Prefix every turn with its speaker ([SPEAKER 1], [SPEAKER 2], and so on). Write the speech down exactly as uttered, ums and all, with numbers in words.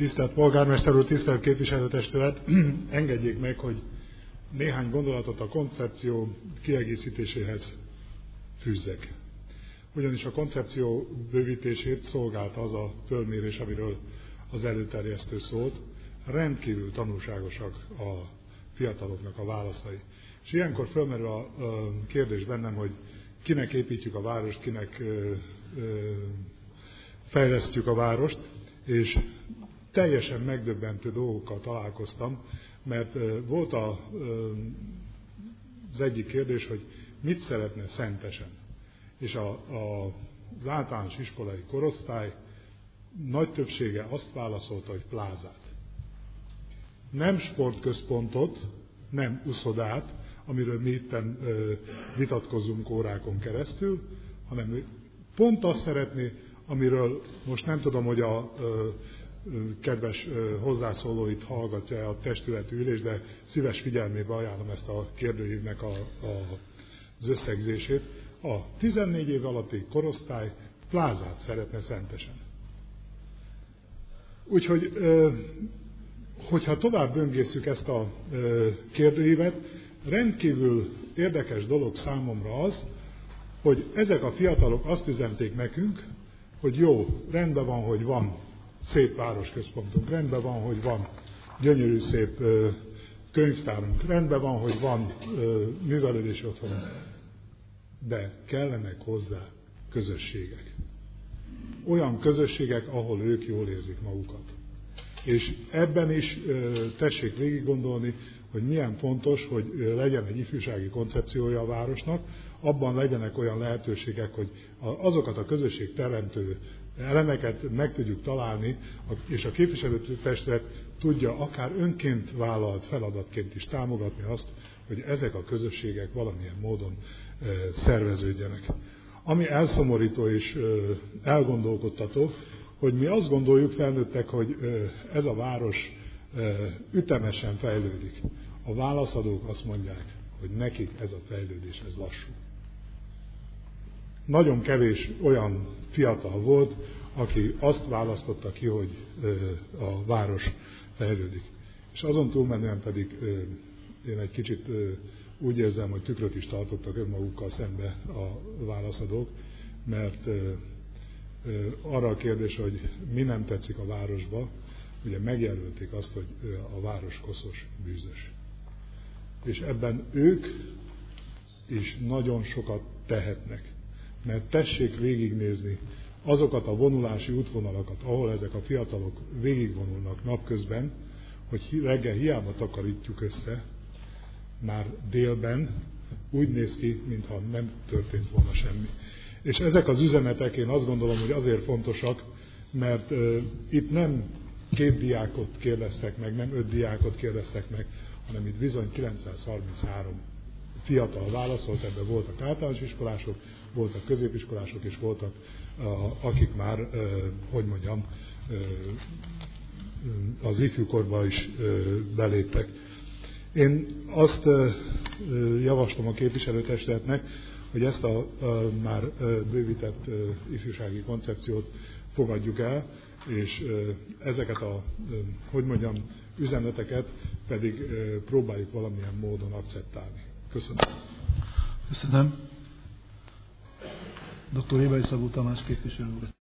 [SPEAKER 1] Tisztelt polgármester úr, tisztelt képviselőtestület, engedjék meg, hogy néhány gondolatot a koncepció kiegészítéséhez fűzzek. Ugyanis a koncepció bővítését szolgálta az a fölmérés, amiről az előterjesztő szólt. Rendkívül tanulságosak a fiataloknak a válaszai. És ilyenkor fölmerül a kérdés bennem, hogy kinek építjük a várost, kinek fejlesztjük a várost, és teljesen megdöbbentő dolgokkal találkoztam, mert volt a, az egyik kérdés, hogy mit szeretne Szentesen. És a, a, az általános iskolai korosztály nagy többsége azt válaszolta, hogy plázát. Nem sportközpontot, nem uszodát, amiről mi itten vitatkozunk órákon keresztül, hanem pont azt szeretné, amiről most nem tudom, hogy a kedves hozzászólóit hallgatja a testületi ülés, de szíves figyelmébe ajánlom ezt a kérdőívnek a, a, az összegzését. A tizennégy év alatti korosztály plázát szeretne Szentesen. Úgyhogy, hogyha tovább böngészük ezt a kérdőívet, rendkívül érdekes dolog számomra az, hogy ezek a fiatalok azt üzenték nekünk, hogy jó, rendben van, hogy van szép városközpontunk, rendben van, hogy van gyönyörű szép könyvtárunk, rendben van, hogy van művelődési otthonunk, de kellenek hozzá közösségek. Olyan közösségek, ahol ők jól érzik magukat. És ebben is tessék végig gondolni, hogy milyen fontos, hogy legyen egy ifjúsági koncepciója a városnak, abban legyenek olyan lehetőségek, hogy azokat a közösségteremtő elemeket meg tudjuk találni, és a képviselőtestület tudja akár önként vállalt feladatként is támogatni azt, hogy ezek a közösségek valamilyen módon szerveződjenek. Ami elszomorító és elgondolkodtató, hogy mi azt gondoljuk felnőttek, hogy ez a város ütemesen fejlődik. A válaszadók azt mondják, hogy nekik ez a fejlődés, ez lassú. Nagyon kevés olyan fiatal volt, aki azt választotta ki, hogy a város fejlődik. És azon túlmenően pedig én egy kicsit úgy érzem, hogy tükröt is tartottak önmagukkal szembe a válaszadók, mert arra a kérdés, hogy mi nem tetszik a városba, ugye megjelölték azt, hogy a város koszos, bűzös. És ebben ők is nagyon sokat tehetnek. Mert tessék végignézni azokat a vonulási útvonalakat, ahol ezek a fiatalok végigvonulnak napközben, hogy reggel hiába takarítjuk össze, már délben úgy néz ki, mintha nem történt volna semmi. És ezek az üzenetek, én azt gondolom, hogy azért fontosak, mert uh, itt nem két diákot kérdeztek meg, nem öt diákot kérdeztek meg, hanem itt bizony kilencszázharminchárom fiatal válaszolt, ebben voltak általános iskolások, voltak középiskolások, és voltak, uh, akik már, uh, hogy mondjam, uh, az ifjúkorba is uh, beléptek. Én azt uh, javaslom a képviselőtestületnek, hogy ezt a, a már bővített ifjúsági koncepciót fogadjuk el, és ezeket a, hogy mondjam, üzeneteket pedig próbáljuk valamilyen módon akceptálni. Köszönöm.
[SPEAKER 2] Köszönöm. doktor Ébai Szabó Tamás képviselő úr.